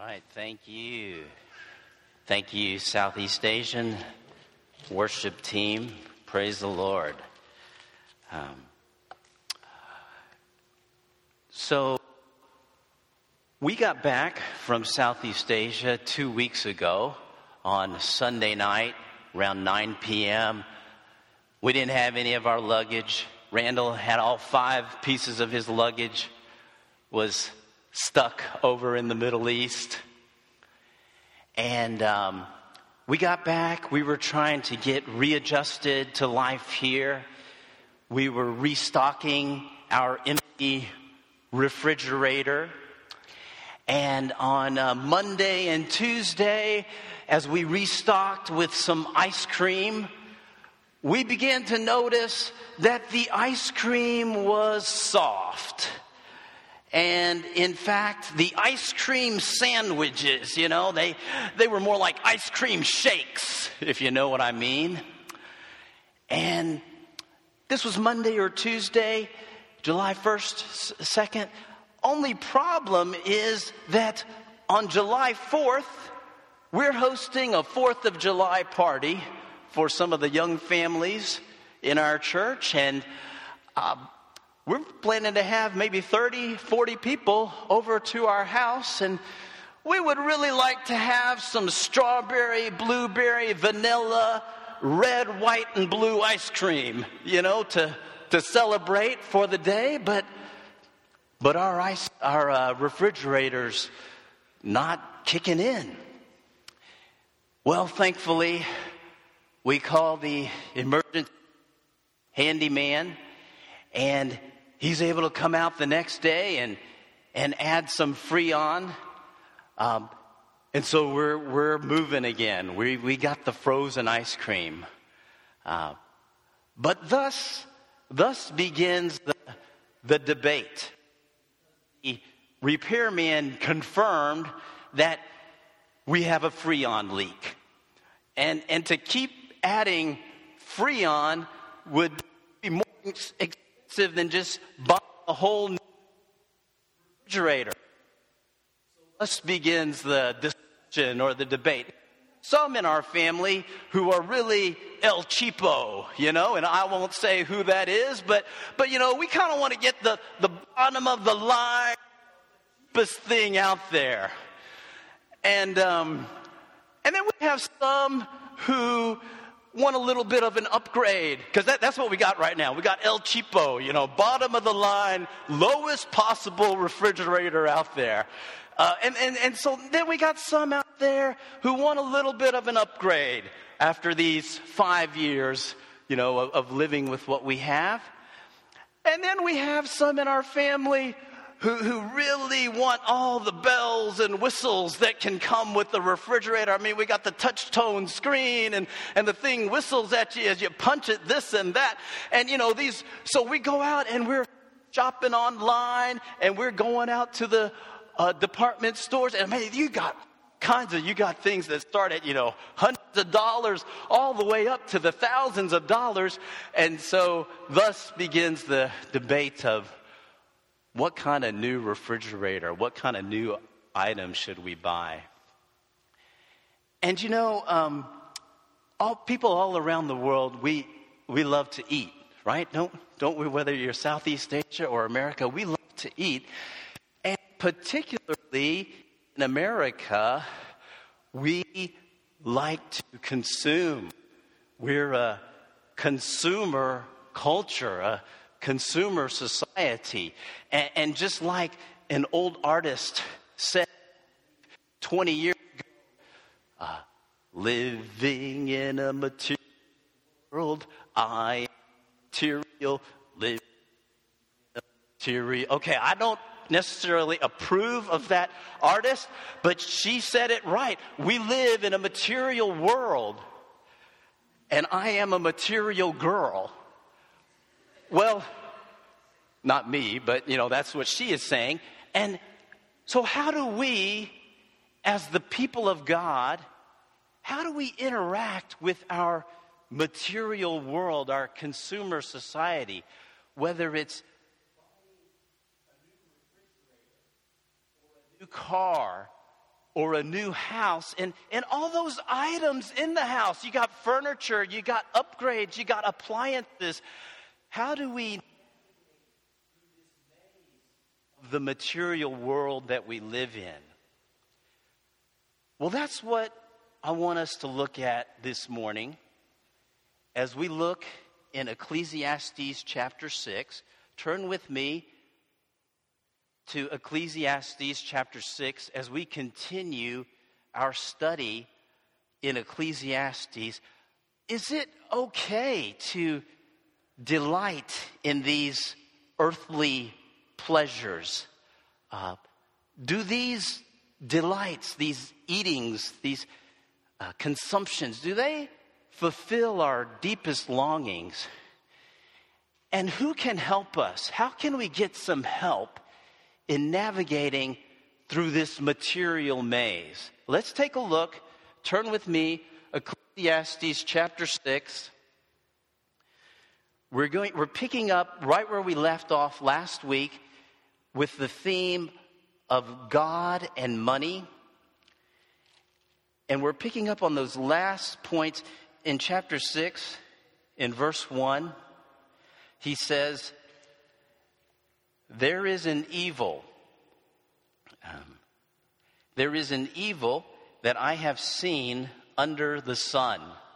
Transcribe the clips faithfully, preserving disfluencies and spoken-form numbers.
right, thank you. Thank you, Southeast Asian worship team. Praise the Lord. Um, so, we got back from Southeast Asia two weeks ago on Sunday night around nine p.m. We didn't have any of our luggage. Randall had all five pieces of his luggage, was stuck over in the Middle East. And um, we got back. We were trying to get readjusted to life here. We were restocking our empty refrigerator. And on uh, Monday and Tuesday, as we restocked with some ice cream, we began to notice that the ice cream was soft. And in fact, the ice cream sandwiches, you know, they they were more like ice cream shakes, if you know what I mean. And this was Monday or Tuesday, July first, second. Only problem is that on July fourth, we're hosting a fourth of July party for some of the young families in our church. And uh, we're planning to have maybe thirty, forty people over to our house. And we would really like to have some strawberry, blueberry, vanilla, red, white, and blue ice cream, you know, to, to celebrate for the day. But But our ice, our uh, refrigerator's not kicking in. Well, thankfully, we called the emergency handyman, and he's able to come out the next day and and add some Freon. Um, and so we're we're moving again. We we got the frozen ice cream. Uh, but thus thus begins the the debate. The repairman confirmed that we have a Freon leak. And and to keep adding Freon would be more expensive than just buying a whole new refrigerator. So thus begins the discussion or the debate. Some in our family who are really El Cheapo, you know, and I won't say who that is, but, but you know, we kind of want to get the, the bottom of the line, cheapest thing out there. And, um, and then we have some who want a little bit of an upgrade, because that, that's what we got right now. We got El Cheapo, you know, bottom of the line, lowest possible refrigerator out there. Uh, and, and, and so then we got some out there who want a little bit of an upgrade after these five years, you know, of, of living with what we have. And then we have some in our family who, who really want all the bells and whistles that can come with the refrigerator. I mean, we got the touch tone screen, and, and the thing whistles at you as you punch it, this and that. And, you know, these, so we go out and we're shopping online, and we're going out to the Uh, department stores, and man, you got kinds of, you got things that start at, you know, hundreds of dollars all the way up to the thousands of dollars. And so thus begins the debate of what kind of new refrigerator, what kind of new item should we buy? And you know, um, all people all around the world, we we love to eat, right? Don't don't we? Whether you're Southeast Asia or America, we love to eat. Particularly in America, we like to consume. We're a consumer culture, a consumer society. And, and just like an old artist said twenty years ago, uh, living in a material world, I am material, living in a material. Okay, I don't necessarily approve of that artist, but she said it right. We live in a material world, and I am a material girl. Well, not me, but you know, that's what she is saying. And so how do we, as the people of God, how do we interact with our material world, our consumer society, whether it's new car, or a new house, and, and all those items in the house. You got furniture, you got upgrades, you got appliances. How do we, the material world that we live in? Well, that's what I want us to look at this morning as we look in Ecclesiastes chapter six. Turn with me to Ecclesiastes chapter six as we continue our study in Ecclesiastes. Is it okay to delight in these earthly pleasures? Uh, do these delights, these eatings, these uh, consumptions, do they fulfill our deepest longings? And who can help us? How can we get some help in navigating through this material maze? Let's take a look. Turn with me, Ecclesiastes chapter six. We're going, we're picking up right where we left off last week with the theme of God and money. And we're picking up on those last points in chapter six, in verse one. He says, There is an evil, um, there is an evil that I have seen under the sun,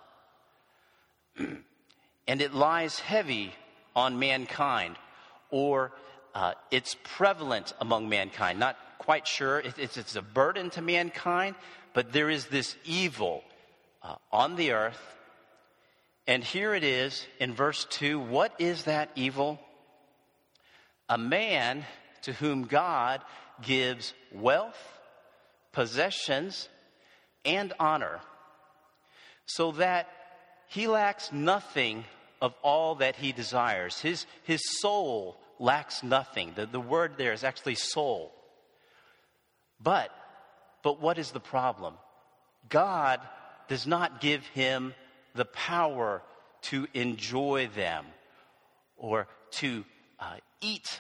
and it lies heavy on mankind, or uh, it's prevalent among mankind. Not quite sure. It, it's, it's a burden to mankind, but there is this evil uh, on the earth. And here it is in verse two. What is that evil? A man to whom God gives wealth, possessions, and honor, so that he lacks nothing of all that he desires. His, his soul lacks nothing. The, the word there is actually soul. But, but what is the problem? God does not give him the power to enjoy them or to uh, eat.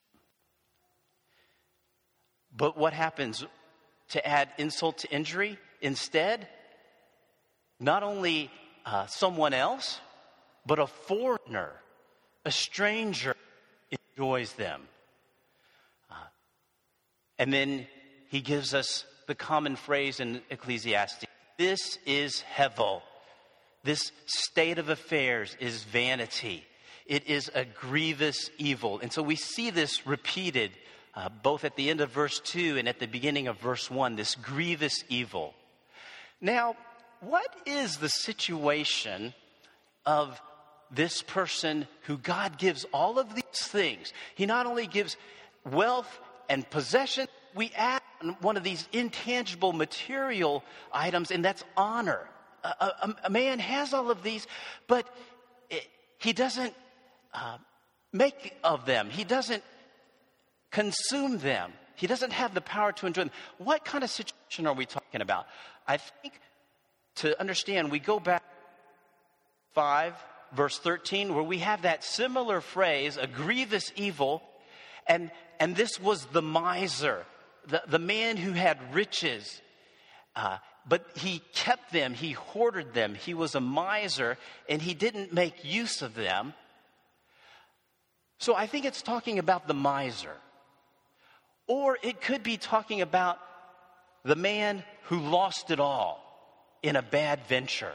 But what happens? To add insult to injury, instead, not only uh, someone else, but a foreigner, a stranger enjoys them. Uh, and then he gives us the common phrase in Ecclesiastes, this is hevel. This state of affairs is vanity. It is a grievous evil. And so we see this repeated uh, both at the end of verse two and at the beginning of verse one, this grievous evil. Now, what is the situation of this person who God gives all of these things? He not only gives wealth and possession, we add one of these intangible material items, and that's honor. A, a, a man has all of these, but it, he doesn't uh, make of them. He doesn't consume them. He doesn't have the power to enjoy them. What kind of situation are we talking about? I think to understand, we go back five, verse thirteen, where we have that similar phrase, a grievous evil, and, and this was the miser, the, the man who had riches, uh, but he kept them, he hoarded them, he was a miser, and he didn't make use of them. So I think it's talking about the miser. Or it could be talking about the man who lost it all in a bad venture.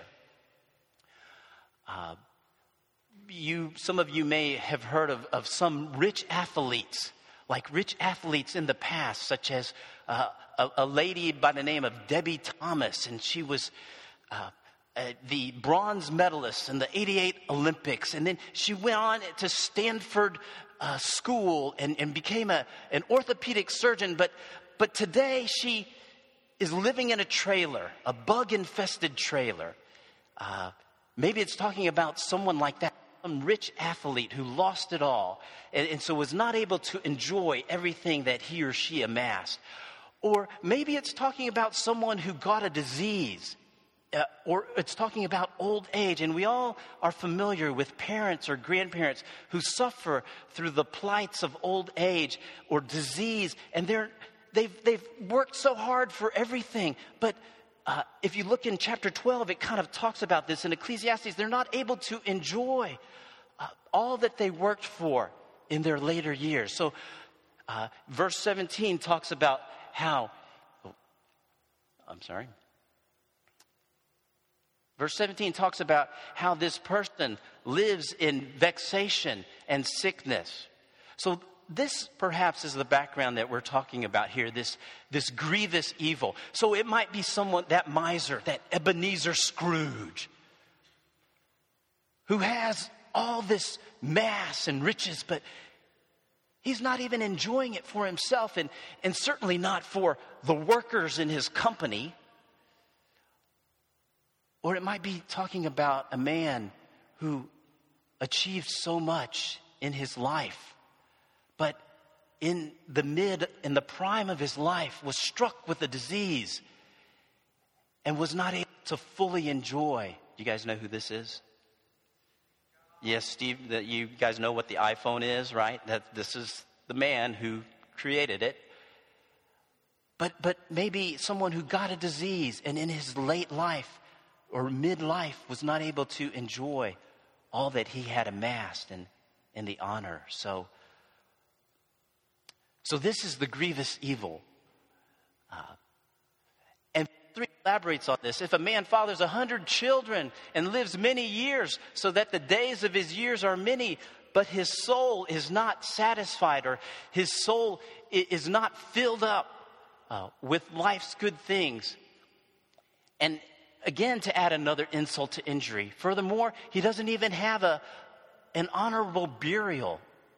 Uh, you, some of you may have heard of, of some rich athletes, like rich athletes in the past, such as uh, a, a lady by the name of Debbie Thomas, and she was uh, uh, the bronze medalist in the eighty-eight Olympics, and then she went on to Stanford uh, School and, and became a, an orthopedic surgeon, but, but today she is living in a trailer, a bug-infested trailer. Uh, maybe it's talking about someone like that, some rich athlete who lost it all and, and so was not able to enjoy everything that he or she amassed. Or maybe it's talking about someone who got a disease, uh, or it's talking about old age. And we all are familiar with parents or grandparents who suffer through the plights of old age or disease, and they're they've, they've worked so hard for everything. But uh, if you look in chapter twelve, it kind of talks about this. In Ecclesiastes, they're not able to enjoy uh, all that they worked for in their later years. So uh, verse seventeen talks about how, oh, I'm sorry. Verse seventeen talks about how this person lives in vexation and sickness. So this perhaps is the background that we're talking about here, this, this grievous evil. So it might be someone, that miser, that Ebenezer Scrooge, who has all this mass and riches, but he's not even enjoying it for himself, and, and certainly not for the workers in his company. Or it might be talking about a man who achieved so much in his life, but in the mid, in the prime of his life, was struck with a disease and was not able to fully enjoy. Do you guys know who this is? Yes, Steve, that you guys know what the iPhone is, right? That this is the man who created it. But but maybe someone who got a disease and in his late life or midlife was not able to enjoy all that he had amassed and, and the honor. So, so this is the grievous evil. Uh, and three elaborates on this. If a man fathers a hundred children and lives many years, so that the days of his years are many, but his soul is not satisfied, or his soul is not filled up uh, with life's good things. And again, to add another insult to injury. Furthermore, he doesn't even have a an honorable burial.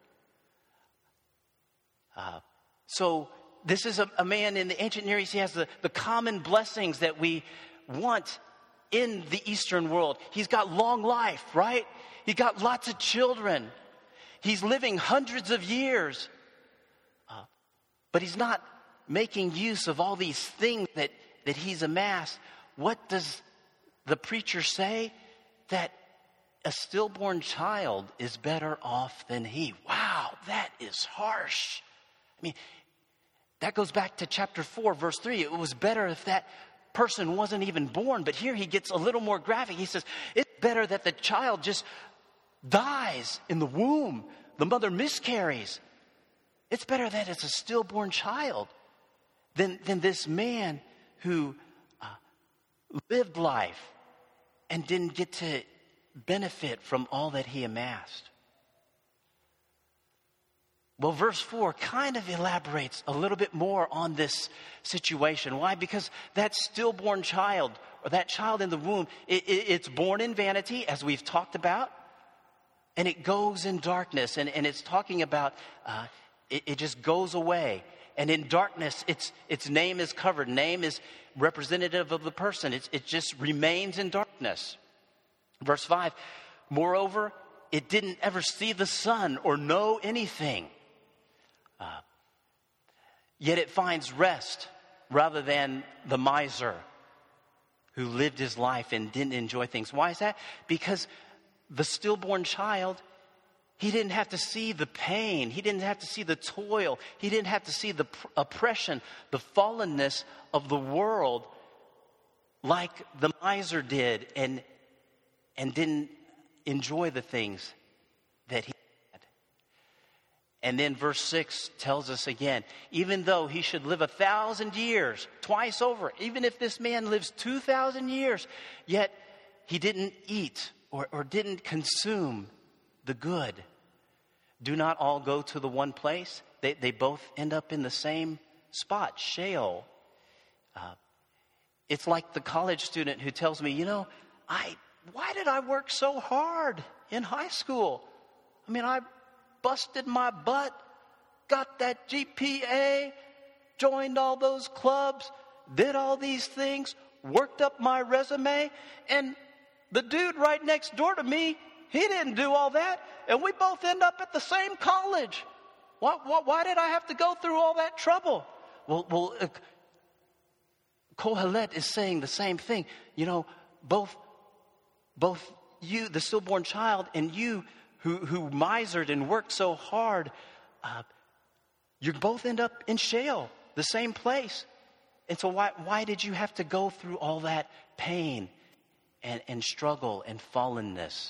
Uh, so this is a, a man in the ancient Near East. He has the, the common blessings that we want in the Eastern world. He's got long life, right? He got lots of children. He's living hundreds of years. Uh, but he's not making use of all these things that, that he's amassed. What does the preacher say? That a stillborn child is better off than he. Wow, that is harsh. I mean, that goes back to chapter four, verse three. It was better if that person wasn't even born. But here he gets a little more graphic. He says, it's better that the child just dies in the womb. The mother miscarries. It's better that it's a stillborn child than, than this man who uh, lived life and didn't get to benefit from all that he amassed. Well, verse four kind of elaborates a little bit more on this situation. Why? Because that stillborn child, or that child in the womb, it, it, it's born in vanity, as we've talked about, and it goes in darkness. And, and it's talking about, uh, it, it just goes away. And in darkness, its its name is covered. Name is representative of the person. It's, it just remains in darkness. Verse five, moreover, it didn't ever see the sun or know anything. Uh, yet it finds rest rather than the miser who lived his life and didn't enjoy things. Why is that? Because the stillborn child, he didn't have to see the pain. He didn't have to see the toil. He didn't have to see the pr- oppression, the fallenness of the world like the miser did, and, and didn't enjoy the things that he had. And then verse six tells us again, even though he should live a thousand years, twice over, even if this man lives two thousand years, yet he didn't eat or, or didn't consume the good. Do not all go to the one place. They, they both end up in the same spot, Sheol. Uh, it's like the college student who tells me, you know, I why did I work so hard in high school? I mean, I busted my butt, got that G P A, joined all those clubs, did all these things, worked up my resume, and the dude right next door to me, he didn't do all that, and we both end up at the same college. Why, why, why did I have to go through all that trouble? Well, well uh, Kohelet is saying the same thing. You know, both, both you, the stillborn child, and you who, who misered and worked so hard, uh, you both end up in Sheol. the same place. And so why, why did you have to go through all that pain and, and struggle and fallenness?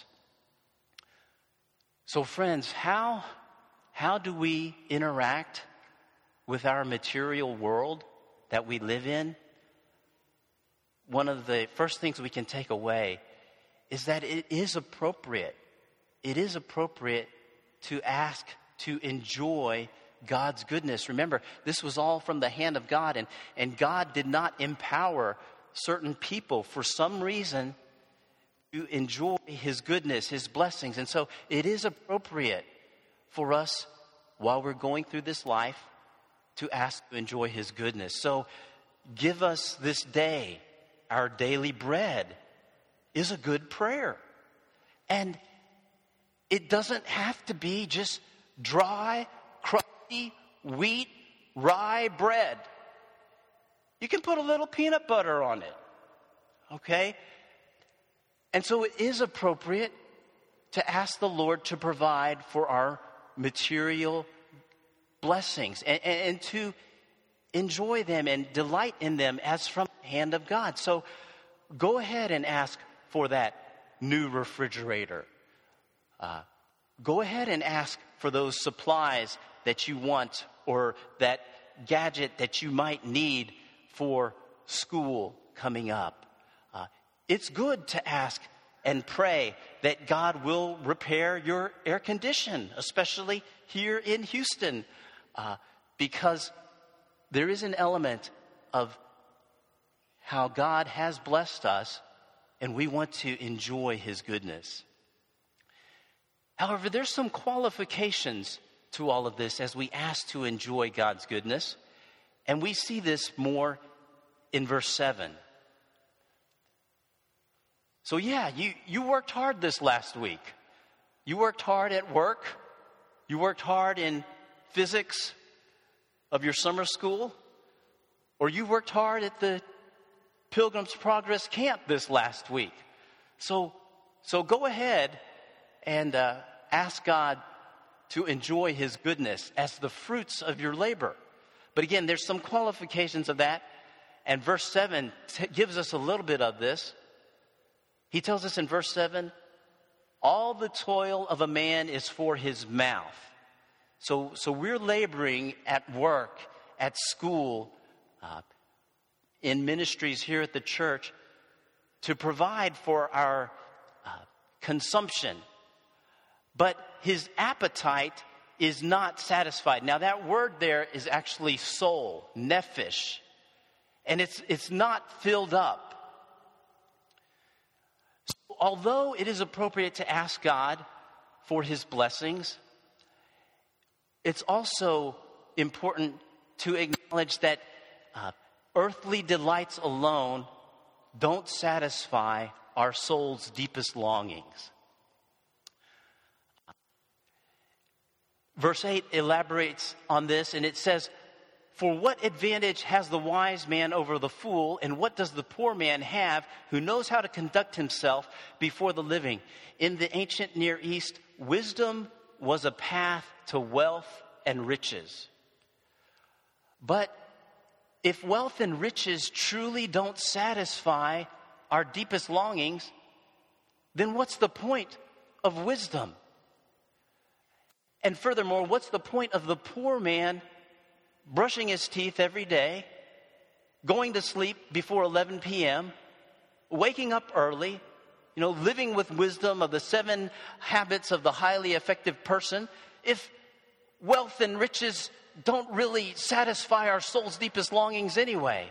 So friends, how, how do we interact with our material world that we live in? One of the first things we can take away is that it is appropriate. It is appropriate to ask to enjoy God's goodness. Remember, this was all from the hand of God, and, and God did not empower certain people for some reason to enjoy his goodness, his blessings. And so it is appropriate for us, while we're going through this life, to ask to enjoy his goodness. So give us this day our daily bread is a good prayer. And it doesn't have to be just dry, crusty, wheat, rye bread. You can put a little peanut butter on it. Okay? And so it is appropriate to ask the Lord to provide for our material blessings and, and, and to enjoy them and delight in them as from the hand of God. So go ahead and ask for that new refrigerator. Uh, go ahead and ask for those supplies that you want, or that gadget that you might need for school coming up. Uh, it's good to ask and pray that God will repair your air condition, especially here in Houston, uh, because there is an element of how God has blessed us, and we want to enjoy his goodness. However, there's some qualifications to all of this as we ask to enjoy God's goodness. And we see this more in verse seven. So yeah, you, you worked hard this last week. You worked hard at work. You worked hard in physics of your summer school. Or you worked hard at the Pilgrim's Progress camp this last week. So, so go ahead and uh, ask God to enjoy his goodness as the fruits of your labor. But again, there's some qualifications of that. And verse seven t- gives us a little bit of this. He tells us in verse seven, all the toil of a man is for his mouth. So, so we're laboring at work, at school, uh, in ministries here at the church to provide for our uh, consumption. But his appetite is not satisfied. Now that word there is actually soul, nephesh. And it's it's not filled up. So although it is appropriate to ask God for his blessings, it's also important to acknowledge that uh, earthly delights alone don't satisfy our soul's deepest longings. Verse eight elaborates on this, and it says, for what advantage has the wise man over the fool, and what does the poor man have who knows how to conduct himself before the living? In the ancient Near East, wisdom was a path to wealth and riches. But if wealth and riches truly don't satisfy our deepest longings, then what's the point of wisdom? And furthermore, what's the point of the poor man brushing his teeth every day, going to sleep before eleven p.m., waking up early, you know, living with wisdom of the seven habits of the highly effective person, if wealth and riches don't really satisfy our soul's deepest longings anyway?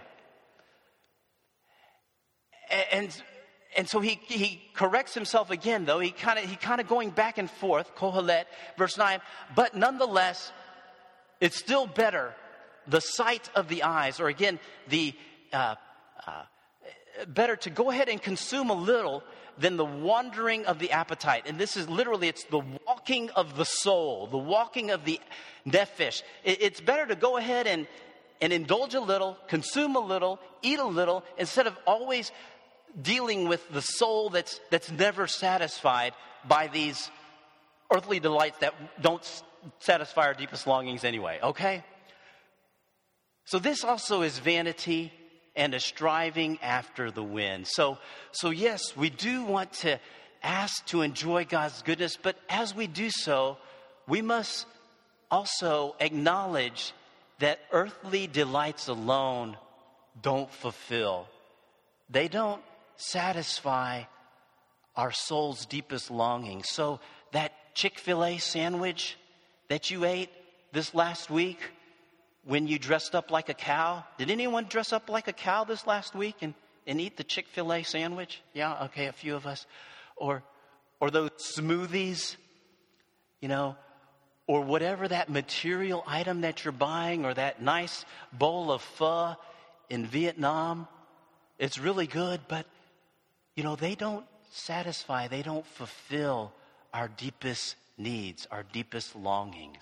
And and so he he corrects himself again, though. He kind of he kind of going back and forth, Kohelet, verse nine. But nonetheless, it's still better, the sight of the eyes, or again, the uh, uh, better to go ahead and consume a little than the wandering of the appetite. And this is literally, it's the walking of the soul, the walking of the nephesh. It, it's better to go ahead and, and indulge a little, consume a little, eat a little, instead of always dealing with the soul that's that's never satisfied by these earthly delights that don't satisfy our deepest longings anyway, okay? So this also is vanity and a striving after the wind. So, so yes, we do want to ask to enjoy God's goodness, but as we do so, we must also acknowledge that earthly delights alone don't fulfill. They don't satisfy our soul's deepest longing. So that Chick-fil-A sandwich that you ate this last week when you dressed up like a cow, did anyone dress up like a cow this last week and, and eat the Chick-fil-A sandwich? Yeah, okay, a few of us. Or, or those smoothies, you know, or whatever that material item that you're buying, or that nice bowl of pho in Vietnam. It's really good, but, you know, they don't satisfy, they don't fulfill our deepest needs, our deepest longings.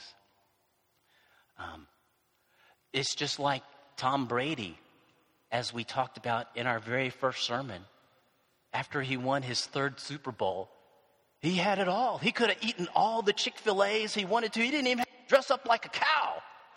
Um, it's just like Tom Brady, as we talked about in our very first sermon. After he won his third Super Bowl, he had it all. He could have eaten all the Chick-fil-A's he wanted to. He didn't even have to dress up like a cow.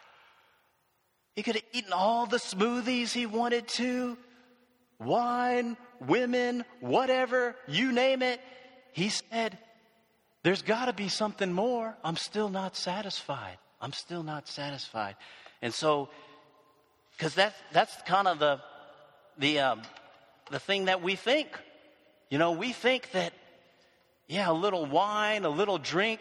He could have eaten all the smoothies he wanted to. Wine, women, whatever, you name it. He said, there's got to be something more. I'm still not satisfied. I'm still not satisfied. And so, because that's, that's kind of the, the, um, the thing that we think. You know, we think that, yeah, a little wine, a little drink,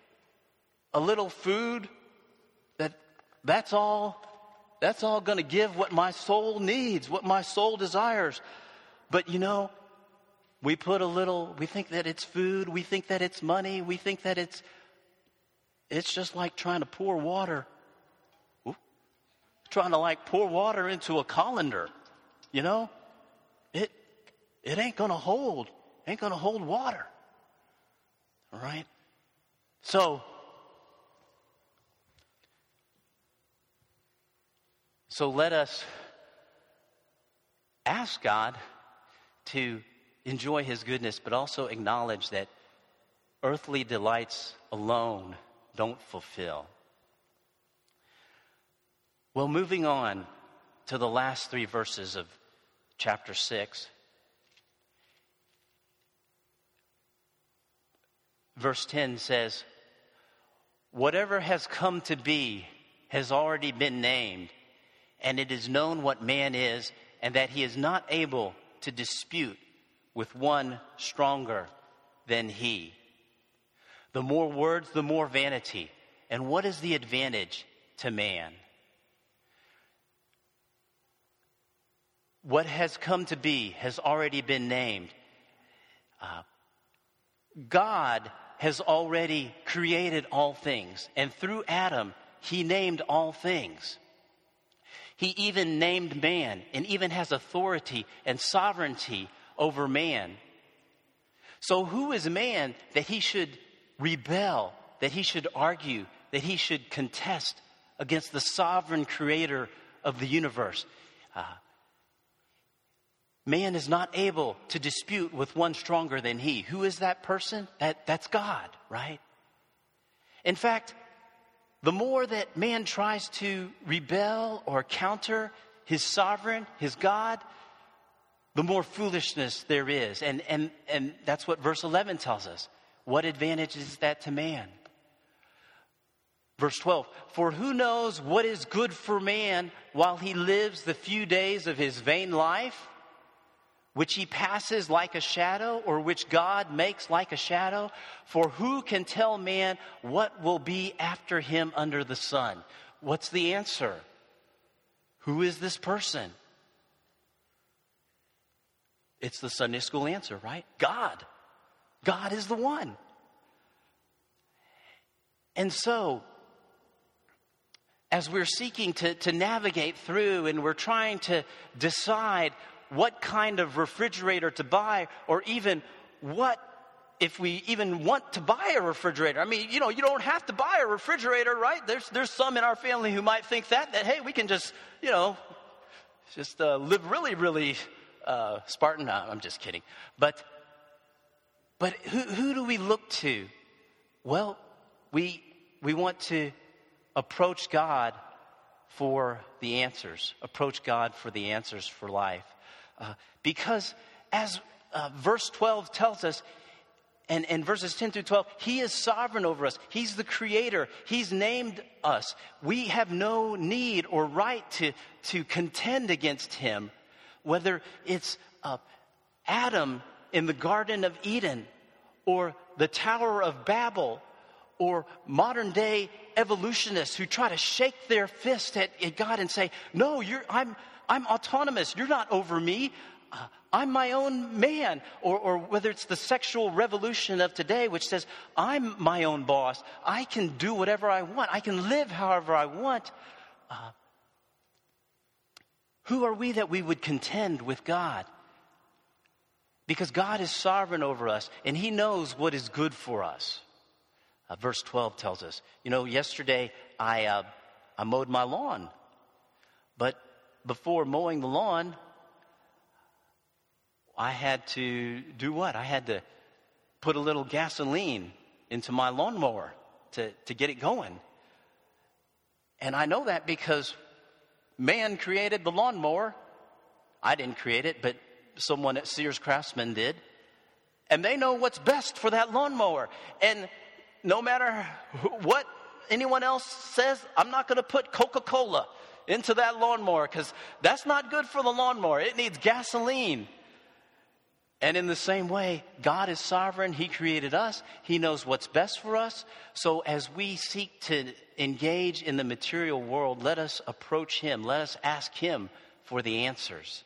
a little food, that that's all, that's all going to give what my soul needs, what my soul desires. But, you know, we put a little, we think that it's food, we think that it's money, we think that it's, it's just like trying to pour water, Ooh, trying to like pour water into a colander, you know? It, it ain't going to hold, ain't going to hold water. All right? So, so let us ask God to enjoy his goodness, but also acknowledge that earthly delights alone don't fulfill. Well, moving on to the last three verses of chapter six. Verse ten says, whatever has come to be has already been named, and it is known what man is, and that he is not able to dispute with one stronger than he. The more words, the more vanity. And what is the advantage to man? What has come to be has already been named. Uh, God has already created all things, and through Adam, he named all things. He even named man, and even has authority and sovereignty over man. So who is man that he should rebel, that he should argue, that he should contest against the sovereign creator of the universe? Uh, Man is not able to dispute with one stronger than he. Who is that person? That, that's God, right? In fact, the more that man tries to rebel or counter his sovereign, his God, the more foolishness there is. And, and, and that's what verse eleven tells us. What advantage is that to man? Verse twelve, for who knows what is good for man while he lives the few days of his vain life, which he passes like a shadow, or which God makes like a shadow? For who can tell man what will be after him under the sun? What's the answer? Who is this person? It's the Sunday school answer, right? God. God is the one. And so, as we're seeking to, to navigate through, and we're trying to decide what kind of refrigerator to buy, or even what, if we even want to buy a refrigerator. I mean, you know, you don't have to buy a refrigerator, right? There's there's some in our family who might think that, that, hey, we can just, you know, just uh, live really, really uh, Spartan. No, I'm just kidding. But, but who, who do we look to? Well, we we want to approach God for the answers. Approach God for the answers for life. Uh, because as uh, verse twelve tells us, and, and verses ten through twelve, he is sovereign over us. He's the creator. He's named us. We have no need or right to, to contend against him. Whether it's uh, Adam in the Garden of Eden, or the Tower of Babel, or modern day evolutionists who try to shake their fist at, at God and say, no, you're, I'm, I'm autonomous. You're not over me. Uh, I'm my own man. Or, or whether it's the sexual revolution of today, which says, I'm my own boss. I can do whatever I want. I can live however I want. Uh, who are we that we would contend with God? Because God is sovereign over us, and he knows what is good for us. Uh, verse twelve tells us, you know, yesterday I, uh, I mowed my lawn. But before mowing the lawn, I had to do what? I had to put a little gasoline into my lawnmower to, to get it going. And I know that because man created the lawnmower. I didn't create it, but someone at Sears Craftsman did. And they know what's best for that lawnmower. And no matter what anyone else says, I'm not going to put Coca-Cola into that lawnmower because that's not good for the lawnmower. It needs gasoline. And in the same way, God is sovereign. He created us. He knows what's best for us. So as we seek to engage in the material world, let us approach him. Let us ask him for the answers.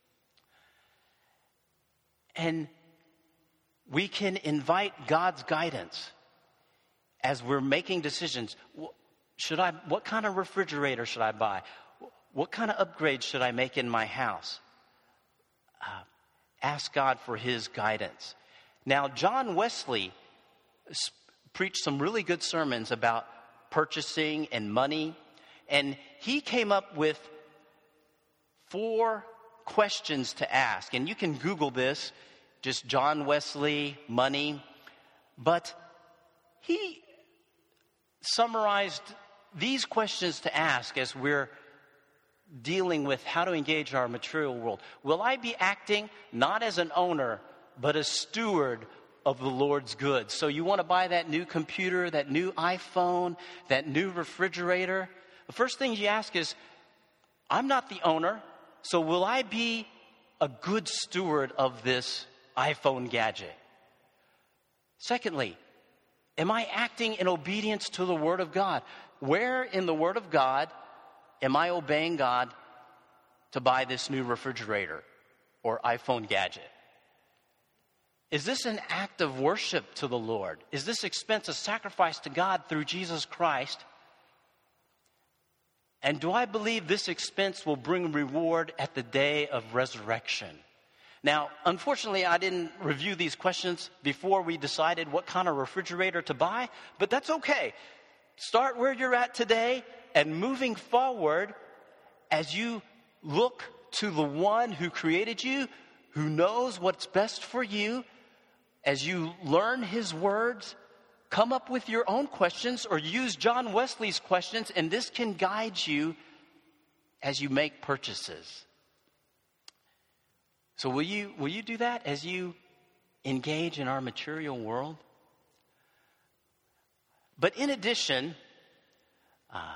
And we can invite God's guidance as we're making decisions. Should I, what kind of refrigerator should I buy? What kind of upgrades should I make in my house? Uh, ask God for his guidance. Now, John Wesley sp- preached some really good sermons about purchasing and money. And he came up with four questions to ask. And you can Google this, just John Wesley, money. But he summarized these questions to ask as we're dealing with how to engage our material world. Will I be acting not as an owner, but a steward of the Lord's goods? So you want to buy that new computer, that new iPhone, that new refrigerator? The first thing you ask is, I'm not the owner, so will I be a good steward of this iPhone gadget? Secondly, am I acting in obedience to the Word of God? Where in the Word of God am I obeying God to buy this new refrigerator or iPhone gadget? Is this an act of worship to the Lord? Is this expense a sacrifice to God through Jesus Christ? And do I believe this expense will bring reward at the day of resurrection? Now, unfortunately, I didn't review these questions before we decided what kind of refrigerator to buy, but that's okay. Start where you're at today, and moving forward, as you look to the one who created you, who knows what's best for you, as you learn his words, come up with your own questions or use John Wesley's questions, and this can guide you as you make purchases. So will you, will you do that as you engage in our material world? But in addition, uh,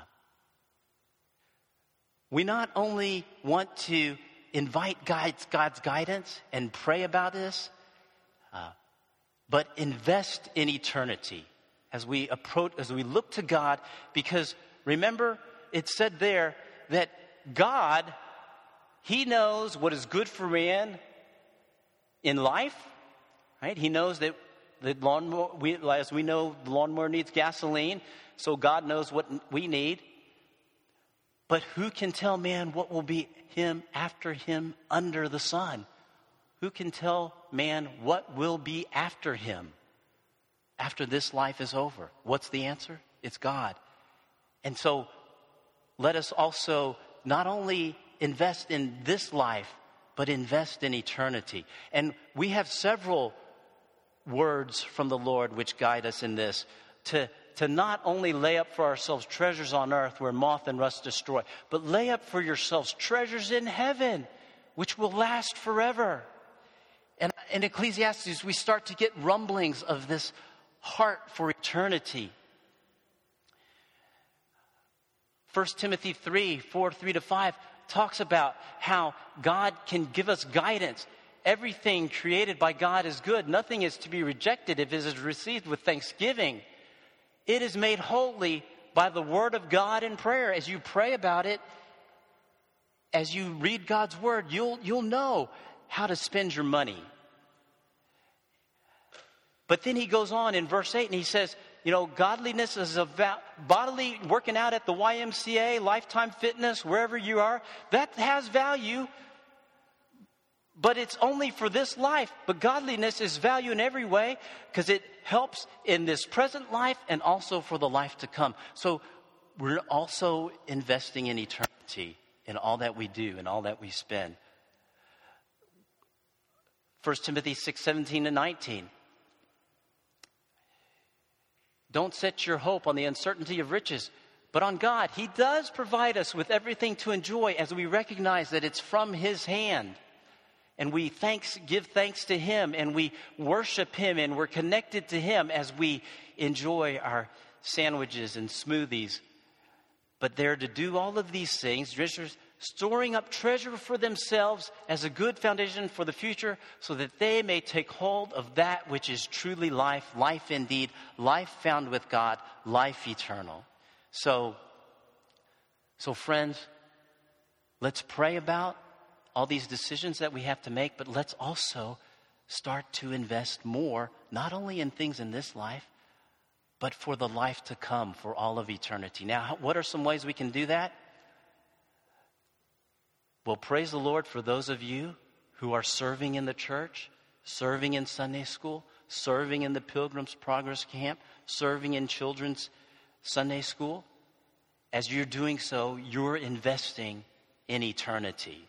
we not only want to invite God's, God's guidance and pray about this, uh, but invest in eternity as we approach, as we look to God, because remember, it said there that God, he knows what is good for man in life, right? He knows that the lawnmower, we, as we know, the lawnmower needs gasoline, so God knows what we need. But who can tell man what will be him after him under the sun? Who can tell man what will be after him, after this life is over? What's the answer? It's God. And so let us also not only invest in this life, but invest in eternity. And we have several words from the Lord which guide us in this, to to not only lay up for ourselves treasures on earth where moth and rust destroy, but lay up for yourselves treasures in heaven, which will last forever. And in Ecclesiastes, we start to get rumblings of this heart for eternity. First Timothy three, four, three to five talks about how God can give us guidance. Everything created by God is good. Nothing is to be rejected if it is received with thanksgiving. It is made holy by the word of God and prayer. As you pray about it, as you read God's word, you'll, you'll know how to spend your money. But then he goes on in verse eight and he says, you know, godliness is about bodily working out at the Y M C A, Lifetime Fitness, wherever you are. That has value, but it's only for this life. But godliness is value in every way because it helps in this present life and also for the life to come. So we're also investing in eternity in all that we do and all that we spend. First Timothy six, seventeen and nineteen. Don't set your hope on the uncertainty of riches, but on God. He does provide us with everything to enjoy as we recognize that it's from His hand. And we thanks, give thanks to Him, and we worship Him, and we're connected to Him as we enjoy our sandwiches and smoothies. But they're to do all of these things, storing up treasure for themselves as a good foundation for the future, so that they may take hold of that which is truly life, life indeed, life found with God, life eternal. So, so friends, let's pray about all these decisions that we have to make, but let's also start to invest more, not only in things in this life, but for the life to come, for all of eternity. Now, what are some ways we can do that? Well, praise the Lord for those of you who are serving in the church, serving in Sunday school, serving in the Pilgrim's Progress Camp, serving in children's Sunday school. As you're doing so, you're investing in eternity.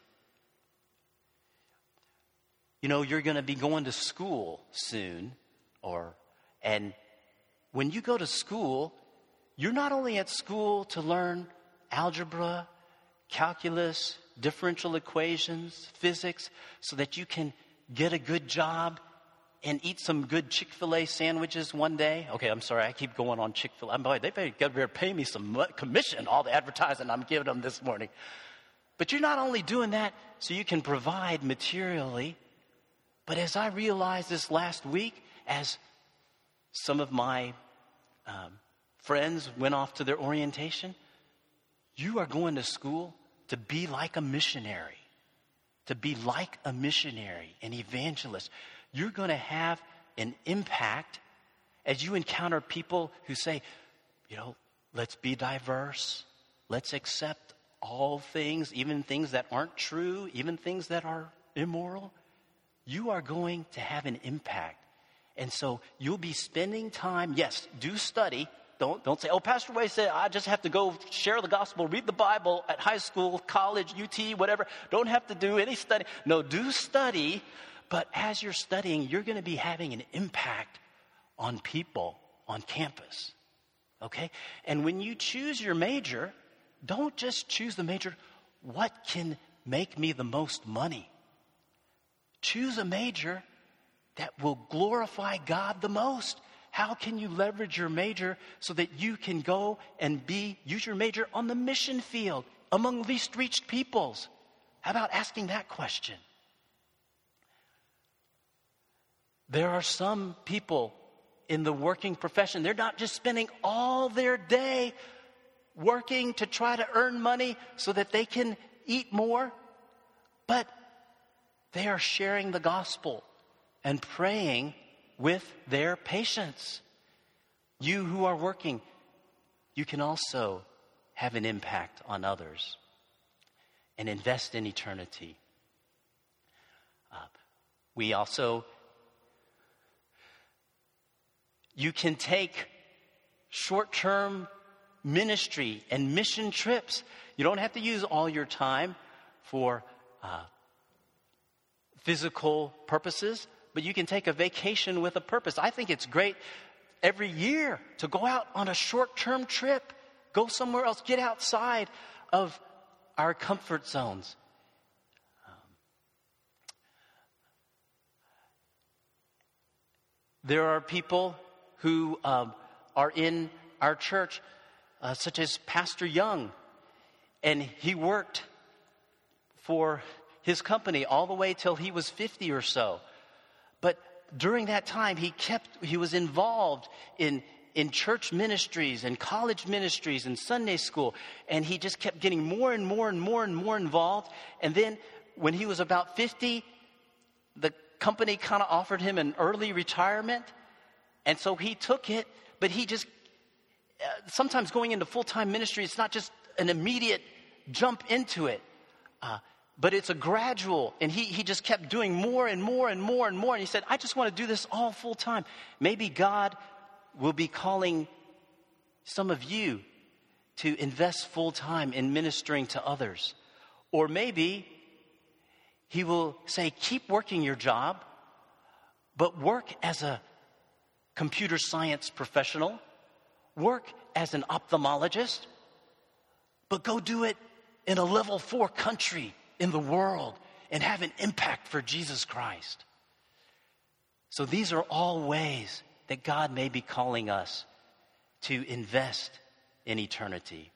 You know, you're going to be going to school soon, or and when you go to school, you're not only at school to learn algebra, calculus, differential equations, physics, so that you can get a good job and eat some good Chick-fil-A sandwiches one day. Okay, I'm sorry, I keep going on Chick-fil-A. Boy, they better pay me some commission, all the advertising I'm giving them this morning. But you're not only doing that so you can provide materially, but as I realized this last week, as some of my um, friends went off to their orientation, you are going to school to be like a missionary, to be like a missionary, an evangelist. You're going to have an impact as you encounter people who say, you know, let's be diverse. Let's accept all things, even things that aren't true, even things that are immoral. You are going to have an impact. And so you'll be spending time, yes, do study. Don't, don't say, oh, Pastor Wade said I just have to go share the gospel, read the Bible at high school, college, U T, whatever. Don't have to do any study. No, do study. But as you're studying, you're going to be having an impact on people on campus. Okay? And when you choose your major, don't just choose the major. What can make me the most money? Choose a major that will glorify God the most. How can you leverage your major so that you can go and be, use your major on the mission field among least reached peoples? How about asking that question? There are some people in the working profession, they're not just spending all their day working to try to earn money so that they can eat more, but they are sharing the gospel and praying with their patients. You who are working, you can also have an impact on others and invest in eternity. Uh, we also, you can take short-term ministry and mission trips. You don't have to use all your time for uh, physical purposes, but you can take a vacation with a purpose. I think it's great every year to go out on a short-term trip, go somewhere else, get outside of our comfort zones. Um, there are people who um, are in our church, uh, such as Pastor Young, and he worked for his company all the way till he was fifty or so. But during that time, he kept, he was involved in, in church ministries and college ministries and Sunday school. And he just kept getting more and more and more and more involved. And then when he was about fifty, the company kind of offered him an early retirement. And so he took it, but he just, uh, sometimes going into full-time ministry, it's not just an immediate jump into it. Uh, But it's a gradual, and he, he just kept doing more and more and more and more. And he said, I just want to do this all full time. Maybe God will be calling some of you to invest full time in ministering to others. Or maybe he will say, keep working your job, but work as a computer science professional, work as an ophthalmologist, but go do it in a level four country in the world and have an impact for Jesus Christ. So these are all ways that God may be calling us to invest in eternity.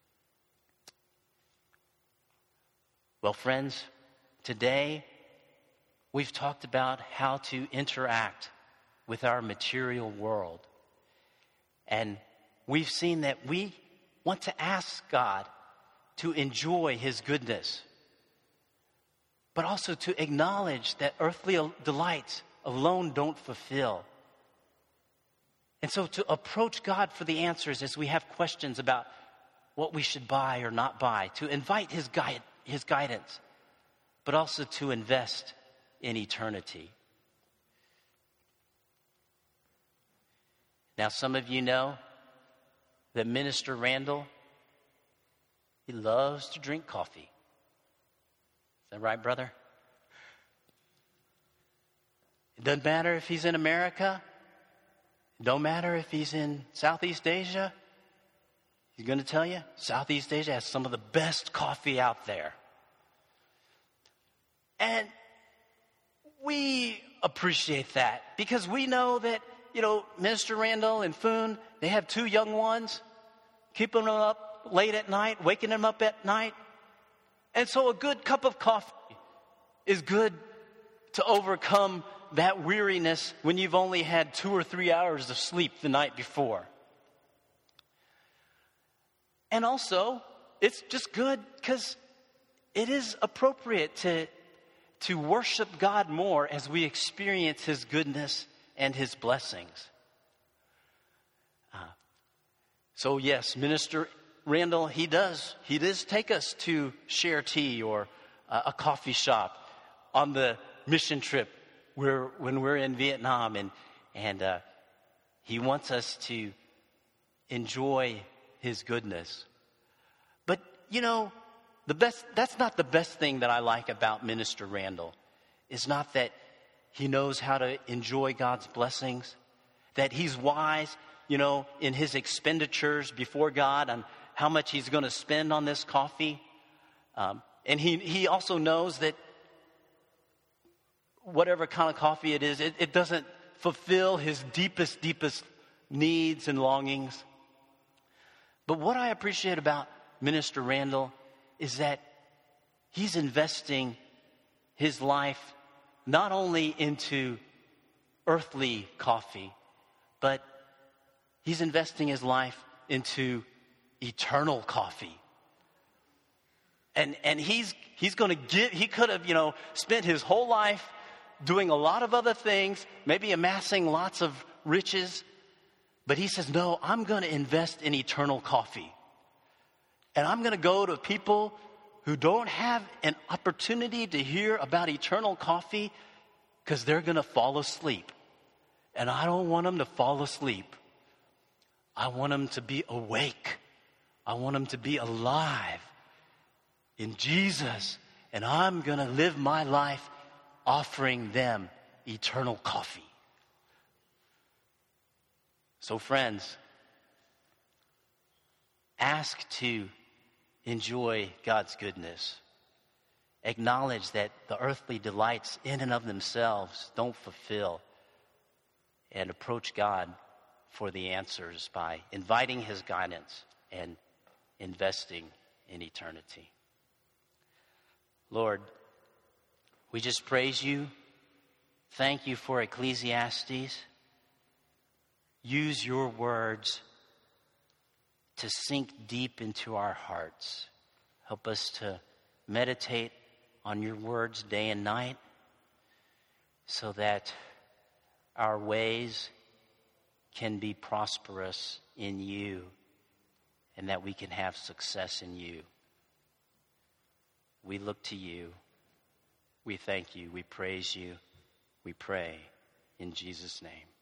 Well, friends, today we've talked about how to interact with our material world. And we've seen that we want to ask God to enjoy his goodness, but also to acknowledge that earthly delights alone don't fulfill. And so to approach God for the answers as we have questions about what we should buy or not buy, to invite his guide, his guidance, but also to invest in eternity. Now, some of you know that Minister Randall, he loves to drink coffee. Is that right, brother? It doesn't matter if he's in America. It don't matter if he's in Southeast Asia. He's going to tell you, Southeast Asia has some of the best coffee out there. And we appreciate that because we know that, you know, Minister Randall and Foon, they have two young ones, keeping them up late at night, waking them up at night. And so a good cup of coffee is good to overcome that weariness when you've only had two or three hours of sleep the night before. And also, it's just good because it is appropriate to, to worship God more as we experience his goodness and his blessings. Uh, so yes, Minister Randall, he does. He does take us to Share Tea or uh, a coffee shop on the mission trip where when we're in Vietnam, and and uh, he wants us to enjoy his goodness. But you know, the best that's not the best thing that I like about Minister Randall. Is not that he knows how to enjoy God's blessings, that he's wise, you know, in his expenditures before God on how much he's going to spend on this coffee. Um, and he, he also knows that whatever kind of coffee it is, it, it doesn't fulfill his deepest, deepest needs and longings. But what I appreciate about Minister Randall is that he's investing his life not only into earthly coffee, but he's investing his life into eternal coffee. And and he's he's going to give, he could have, you know, spent his whole life doing a lot of other things, maybe amassing lots of riches, but he says, no, I'm going to invest in eternal coffee. And I'm going to go to people who don't have an opportunity to hear about eternal coffee because they're going to fall asleep. And I don't want them to fall asleep. I want them to be awake. I want them to be alive in Jesus. And I'm going to live my life offering them eternal coffee. So friends, ask to enjoy God's goodness. Acknowledge that the earthly delights in and of themselves don't fulfill, and approach God for the answers by inviting his guidance and investing in eternity. Lord, we just praise you. Thank you for Ecclesiastes. Use your words to sink deep into our hearts. Help us to meditate on your words day and night so that our ways can be prosperous in you and that we can have success in you. We look to you. We thank you. We praise you. We pray in Jesus' name.